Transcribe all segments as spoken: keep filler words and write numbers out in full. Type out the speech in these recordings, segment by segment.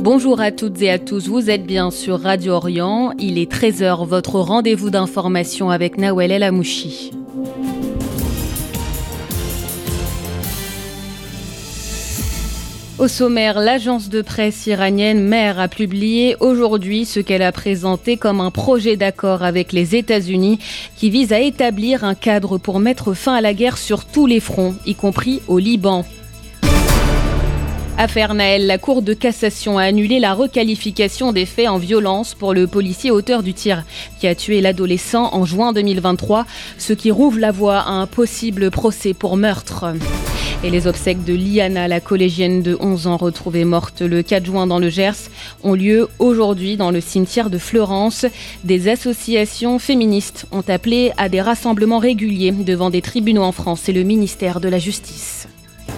Bonjour à toutes et à tous, vous êtes bien sur Radio Orient. Il est treize heures, votre rendez-vous d'information avec Nawel El Amouchi. Au sommaire, l'agence de presse iranienne Mehr a publié aujourd'hui ce qu'elle a présenté comme un projet d'accord avec les États-Unis qui vise à établir un cadre pour mettre fin à la guerre sur tous les fronts, y compris au Liban. Affaire Naël, la Cour de cassation a annulé la requalification des faits en violence pour le policier auteur du tir qui a tué l'adolescent en juin deux mille vingt-trois, ce qui rouvre la voie à un possible procès pour meurtre. Et les obsèques de Liana, la collégienne de onze ans retrouvée morte le quatre juin dans le Gers, ont lieu aujourd'hui dans le cimetière de Fleurance. Des associations féministes ont appelé à des rassemblements réguliers devant des tribunaux en France et le ministère de la Justice.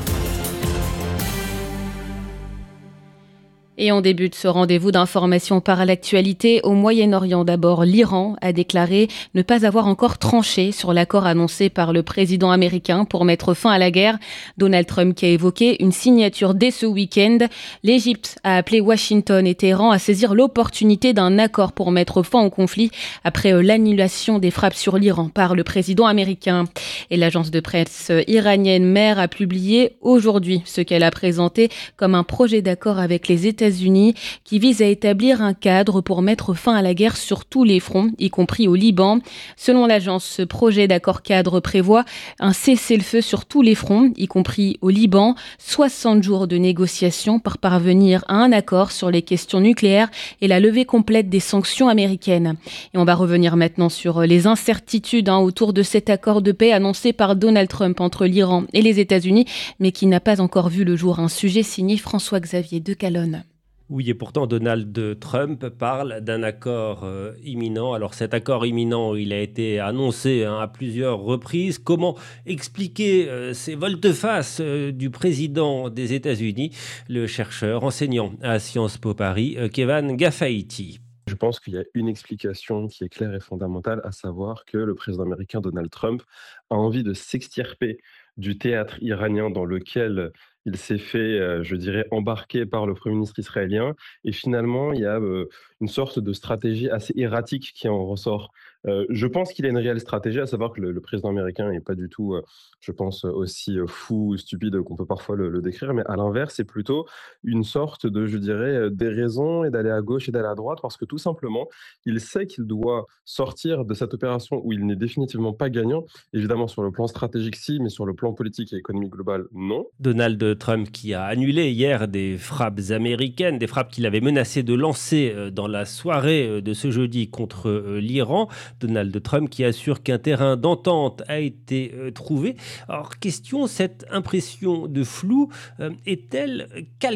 Et on débute ce rendez-vous d'information par l'actualité au Moyen-Orient. D'abord, l'Iran a déclaré ne pas avoir encore tranché sur l'accord annoncé par le président américain pour mettre fin à la guerre. Donald Trump qui a évoqué une signature dès ce week-end. L'Égypte a appelé Washington et Téhéran à saisir l'opportunité d'un accord pour mettre fin au conflit après l'annulation des frappes sur l'Iran par le président américain. Et l'agence de presse iranienne Mehr a publié aujourd'hui ce qu'elle a présenté comme un projet d'accord avec les États-Unis États-Unis qui vise à établir un cadre pour mettre fin à la guerre sur tous les fronts, y compris au Liban. Selon l'agence, ce projet d'accord cadre prévoit un cessez-le-feu sur tous les fronts, y compris au Liban, soixante jours de négociations pour parvenir à un accord sur les questions nucléaires et la levée complète des sanctions américaines. Et on va revenir maintenant sur les incertitudes hein, autour de cet accord de paix annoncé par Donald Trump entre l'Iran et les États-Unis, mais qui n'a pas encore vu le jour. Un sujet signé François-Xavier de Calonne. Oui, et pourtant Donald Trump parle d'un accord euh, imminent. Alors cet accord imminent, il a été annoncé hein, à plusieurs reprises. Comment expliquer euh, ces volte-face euh, du président des États-Unis, le chercheur enseignant à Sciences Po Paris, euh, Kevin Gafaïti? Je pense qu'il y a une explication qui est claire et fondamentale, à savoir que le président américain Donald Trump a envie de s'extirper du théâtre iranien dans lequel il s'est fait, euh, je dirais, embarquer par le Premier ministre israélien. Et finalement, il y a euh, une sorte de stratégie assez erratique qui en ressort. Euh, je pense qu'il y a une réelle stratégie, à savoir que le, le président américain n'est pas du tout, euh, je pense, aussi euh, fou ou stupide qu'on peut parfois le, le décrire, mais à l'inverse, c'est plutôt une sorte de, je dirais, euh, déraison et d'aller à gauche et d'aller à droite, parce que tout simplement, il sait qu'il doit sortir de cette opération où il n'est définitivement pas gagnant. Évidemment, sur le plan stratégique, si, mais sur le plan politique et économique global, non. Donald Trump qui a annulé hier des frappes américaines, des frappes qu'il avait menacé de lancer dans la soirée de ce jeudi contre l'Iran. Donald Trump qui assure qu'un terrain d'entente a été trouvé. Alors, question, cette impression de flou euh, est-elle calculée ?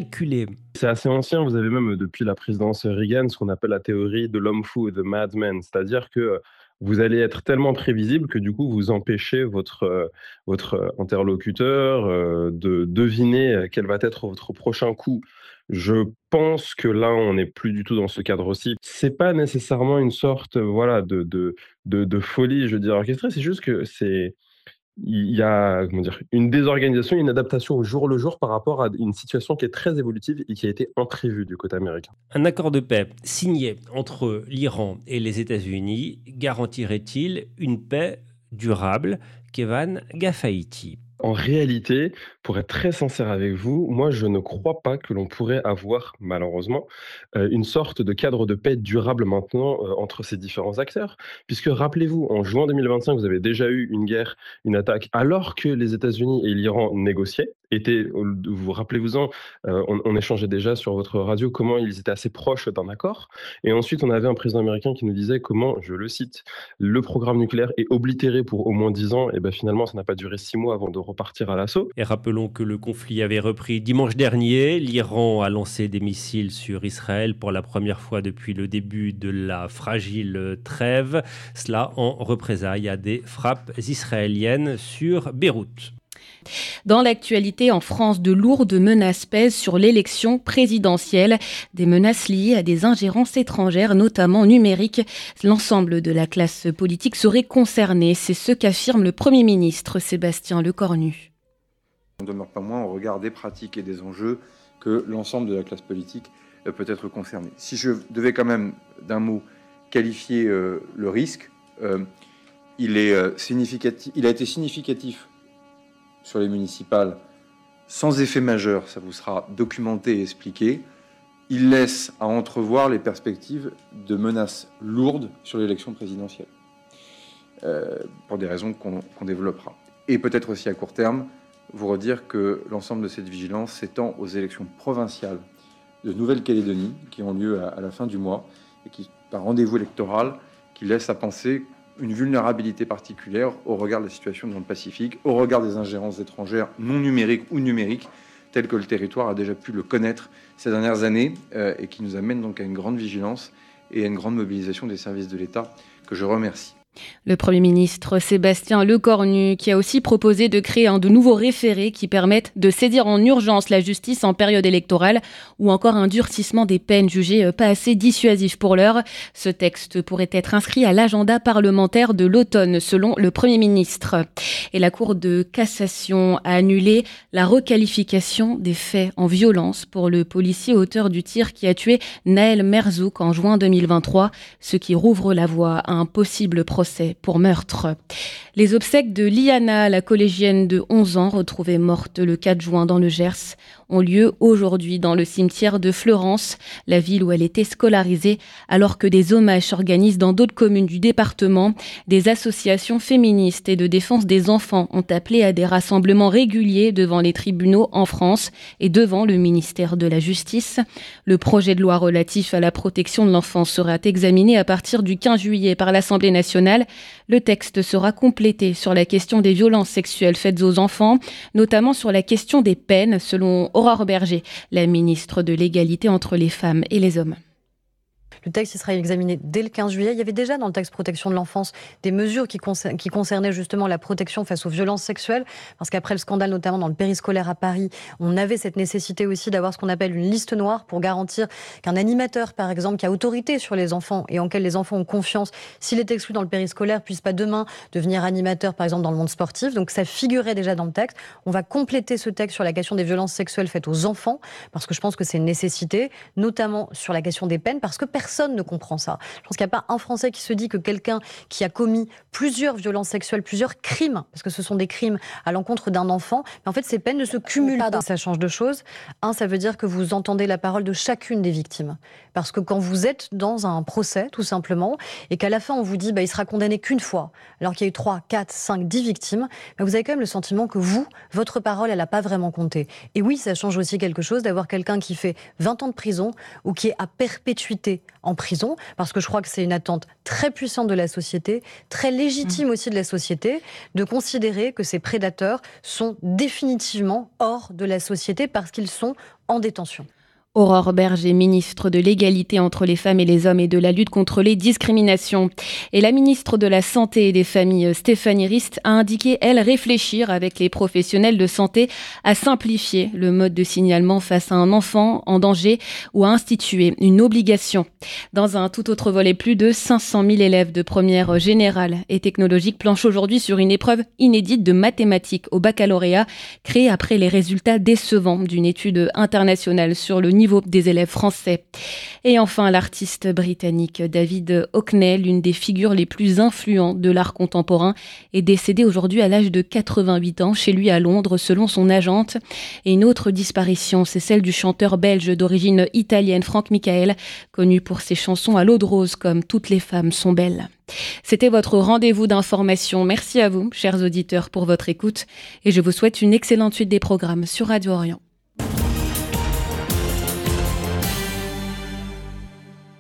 C'est assez ancien, vous avez même depuis la présidence Reagan ce qu'on appelle la théorie de l'homme fou, the madman, c'est-à-dire que vous allez être tellement prévisible que du coup vous empêchez votre, euh, votre interlocuteur euh, de deviner quel va être votre prochain coup. Je pense que là, on n'est plus du tout dans ce cadre-ci. C'est pas nécessairement une sorte, voilà, de, de, de, de folie, je veux dire, orchestrée. C'est juste que c'est, il y a, comment dire, une désorganisation, une adaptation au jour le jour par rapport à une situation qui est très évolutive et qui a été imprévue du côté américain. Un accord de paix signé entre l'Iran et les États-Unis garantirait-il une paix durable? Kevin Gafaïti. En réalité, pour être très sincère avec vous, moi je ne crois pas que l'on pourrait avoir, malheureusement, euh, une sorte de cadre de paix durable maintenant euh, entre ces différents acteurs. Puisque rappelez-vous, en juin deux mille vingt-cinq, vous avez déjà eu une guerre, une attaque, alors que les États-Unis et l'Iran négociaient. Étaient, vous rappelez-vous-en, euh, on, on échangeait déjà sur votre radio comment ils étaient assez proches d'un accord. Et ensuite, on avait un président américain qui nous disait comment, je le cite, le programme nucléaire est oblitéré pour au moins dix ans. Et ben finalement, ça n'a pas duré six mois avant de repartir à l'assaut. Et rappelons que le conflit avait repris dimanche dernier. L'Iran a lancé des missiles sur Israël pour la première fois depuis le début de la fragile trêve. Cela en représailles à des frappes israéliennes sur Beyrouth. Dans l'actualité, en France, de lourdes menaces pèsent sur l'élection présidentielle. Des menaces liées à des ingérences étrangères, notamment numériques. L'ensemble de la classe politique serait concernée. C'est ce qu'affirme le Premier ministre Sébastien Lecornu. On ne demeure pas moins au regard des pratiques et des enjeux que l'ensemble de la classe politique euh, peut être concerné. Si je devais quand même, d'un mot, qualifier euh, le risque, euh, il, est, euh, significatif, il a été significatif sur les municipales, sans effet majeur, ça vous sera documenté et expliqué. Il laisse à entrevoir les perspectives de menaces lourdes sur l'élection présidentielle, euh, pour des raisons qu'on qu'on développera. Et peut-être aussi à court terme, vous redire que l'ensemble de cette vigilance s'étend aux élections provinciales de Nouvelle-Calédonie, qui ont lieu à, à la fin du mois, et qui, par rendez-vous électoral, qui laisse à penser une vulnérabilité particulière au regard de la situation dans le Pacifique, au regard des ingérences étrangères non numériques ou numériques, tel que le territoire a déjà pu le connaître ces dernières années, euh, et qui nous amène donc à une grande vigilance et à une grande mobilisation des services de l'État, que je remercie. Le Premier ministre Sébastien Lecornu qui a aussi proposé de créer un de nouveaux référés qui permettent de saisir en urgence la justice en période électorale ou encore un durcissement des peines jugées pas assez dissuasif pour l'heure. Ce texte pourrait être inscrit à l'agenda parlementaire de l'automne selon le Premier ministre. Et la Cour de cassation a annulé la requalification des faits en violence pour le policier auteur du tir qui a tué Naël Merzouk en juin deux mille vingt-trois, ce qui rouvre la voie à un possible procès pour meurtre. Les obsèques de Liana, la collégienne de onze ans, retrouvée morte le quatre juin dans le Gers, ont lieu aujourd'hui dans le cimetière de Fleurance, la ville où elle était scolarisée, alors que des hommages s'organisent dans d'autres communes du département. Des associations féministes et de défense des enfants ont appelé à des rassemblements réguliers devant les tribunaux en France et devant le ministère de la Justice. Le projet de loi relatif à la protection de l'enfance sera examiné à partir du quinze juillet par l'Assemblée nationale. Le texte sera complété sur la question des violences sexuelles faites aux enfants, notamment sur la question des peines, selon Aurore Berger, la ministre de l'égalité entre les femmes et les hommes. Le texte il sera examiné dès le quinze juillet. Il y avait déjà dans le texte protection de l'enfance des mesures qui, concer- qui concernaient justement la protection face aux violences sexuelles. Parce qu'après le scandale, notamment dans le périscolaire à Paris, on avait cette nécessité aussi d'avoir ce qu'on appelle une liste noire pour garantir qu'un animateur, par exemple, qui a autorité sur les enfants et en quel les enfants ont confiance, s'il est exclu dans le périscolaire, puisse pas demain devenir animateur, par exemple, dans le monde sportif. Donc ça figurait déjà dans le texte. On va compléter ce texte sur la question des violences sexuelles faites aux enfants, parce que je pense que c'est une nécessité, notamment sur la question des peines, parce que personne Personne ne comprend ça. Je pense qu'il n'y a pas un Français qui se dit que quelqu'un qui a commis plusieurs violences sexuelles, plusieurs crimes, parce que ce sont des crimes à l'encontre d'un enfant, mais en fait ces peines ne se cumulent pas. Ça change de choses. Un, ça veut dire que vous entendez la parole de chacune des victimes. Parce que quand vous êtes dans un procès, tout simplement, et qu'à la fin on vous dit bah, il sera condamné qu'une fois, alors qu'il y a eu trois, quatre, cinq, dix victimes, bah, vous avez quand même le sentiment que vous, votre parole, elle n'a pas vraiment compté. Et oui, ça change aussi quelque chose d'avoir quelqu'un qui fait vingt ans de prison ou qui est à perpétuité en prison, parce que je crois que c'est une attente très puissante de la société, très légitime mmh. aussi de la société, de considérer que ces prédateurs sont définitivement hors de la société parce qu'ils sont en détention. Aurore Berger, ministre de l'égalité entre les femmes et les hommes et de la lutte contre les discriminations. Et la ministre de la Santé et des Familles, Stéphanie Rist, a indiqué, elle, réfléchir avec les professionnels de santé à simplifier le mode de signalement face à un enfant en danger ou à instituer une obligation. Dans un tout autre volet, plus de cinq cent mille élèves de première générale et technologique planchent aujourd'hui sur une épreuve inédite de mathématiques au baccalauréat, créée après les résultats décevants d'une étude internationale sur le niveau niveau des élèves français. Et enfin, l'artiste britannique David Hockney, l'une des figures les plus influentes de l'art contemporain, est décédé aujourd'hui à l'âge de quatre-vingt-huit ans chez lui à Londres, selon son agente. Et une autre disparition, c'est celle du chanteur belge d'origine italienne Franck Michael, connu pour ses chansons à l'eau de rose comme « Toutes les femmes sont belles ». C'était votre rendez-vous d'information. Merci à vous, chers auditeurs, pour votre écoute et je vous souhaite une excellente suite des programmes sur Radio Orient.